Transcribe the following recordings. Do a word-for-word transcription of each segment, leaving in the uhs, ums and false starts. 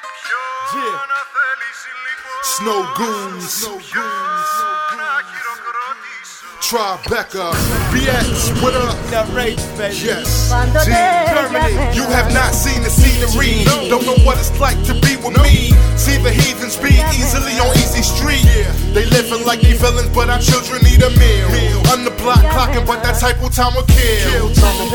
Yeah. Snow Goons. Snow Goons. Tribeca. B X, what up? That race, baby. Yes. G. Germany. You have not seen the scenery. Don't know what it's like to be with me. See the heathens be easily on easy street. They living like they villains, but our children need a meal. On the block clocking, but that type of time will kill.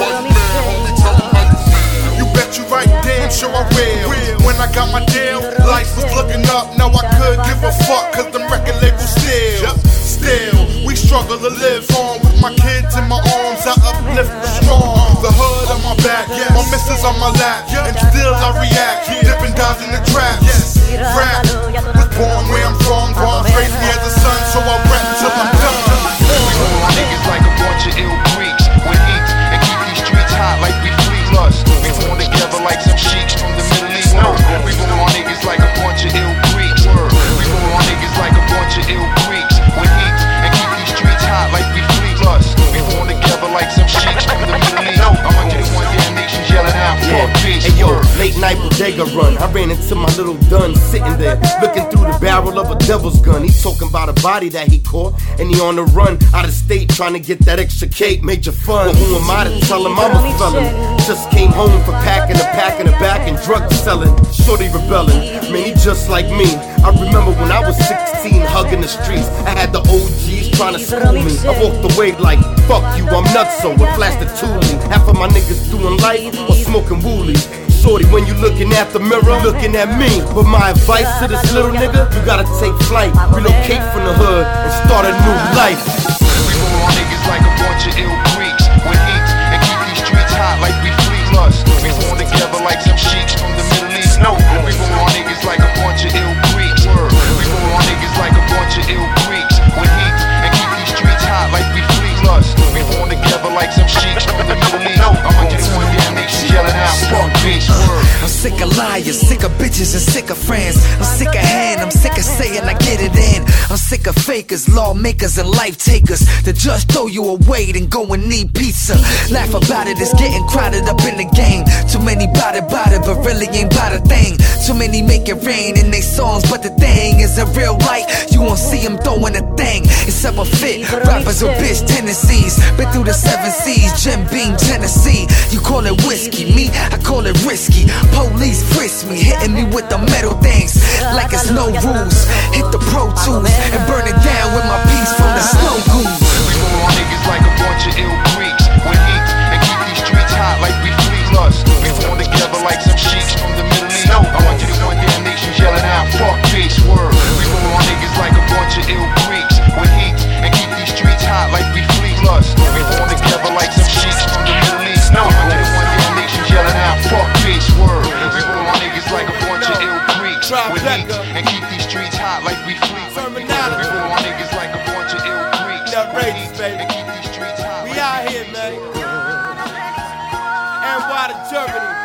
You bet you right, damn sure I will. When I got my deal, life was looking up. Now I could give a fuck, cause them record labels still. Still, we struggle to live on. With my kids in my arms, I uplift the strong. The hood on my back, my missus on my lap. And still I react, dipping down in the trap. Rap, was born where I'm from. God raised me as a son, so I rap till I'm done. We roll our niggas like a bunch of ill Greeks with heat and keep these streets hot like we flee lust. We born together like some sheiks from the Middle East. No, we roll our niggas like a bunch of ill Greeks. We roll our niggas like a bunch of ill Greeks with heat and keep these streets hot like we flee lust. We born together like some sheiks from the Middle East. one hundred one damn nations yelling out, fuck peace. Hey yo, late night bodega run. I ran into my little dun sitting there, looking through the barrel of a devil's gun. He talking about a body that he caught, and he on the run out of state trying to get that extra cake. Major fun. Well, who am I to tell him I'm a felon? Just came home for packing a pack in the back and drug selling. Shorty rebelling, man, he just like me. I remember when I was sixteen, hugging the streets. I had the O Gs trying to school me. I walked away like, fuck you, I'm nuts, so I flashed the toolie. Half of my niggas doing life or smoking woolies. Shorty, when you looking at the mirror, looking at me. But my advice to this little nigga, you gotta take flight, relocate from the hood, and start a new life. We roll our niggas like a bunch of ill Greeks with heat and keep these streets hot like we flee lust. We born together like some sheiks from the Middle East. No, we roll our niggas like a bunch of ill Greeks. We roll our niggas like a bunch of ill Greeks with heat and keep these streets hot like we flee lust. We born together like some sheiks from the Middle East. one hundred one damn nations yelling out, fuck peace. I'm sick of liars, sick of bitches and sick of friends. I'm sick of hand, I'm sick of saying I get it in. I'm sick of fakers, lawmakers and life takers that just throw you away then go and need pizza. Laugh about it, it's getting crowded up in the game. Too many bout it, bout it, but really ain't bout a thing. Too many make it rain in they songs, but the thing is a real light. You won't see them throwing a thing. It's up a fit, rappers with bitch tendencies. Been through the seven seas, Jim Beam, Tennessee. You call it whiskey, me, I call it risky. Police frisk me, hitting me with the metal things like it's no rules. Hit the Pro Tools and burn it down with my piece from the Snow Goons. We roll our niggas like a bunch of ill Greeks with heat and keep these streets hot like we flee lust. We born together like some sheiks from the Middle East. one hundred one damn nations yelling out, fuck peace. Word. We roll our niggas like a bunch of ill Greeks with heat and keep these streets hot like we flee lust. We born together like some sheiks from the Middle East. one hundred one damn nations yelling out, fuck peace. Word. We roll our niggas like a bunch of ill Greeks with heat and keep these streets hot like we flee. We roll our niggas like a bunch of ill Greeks with heat and keep these streets hot. We out here, man. And why the Germany?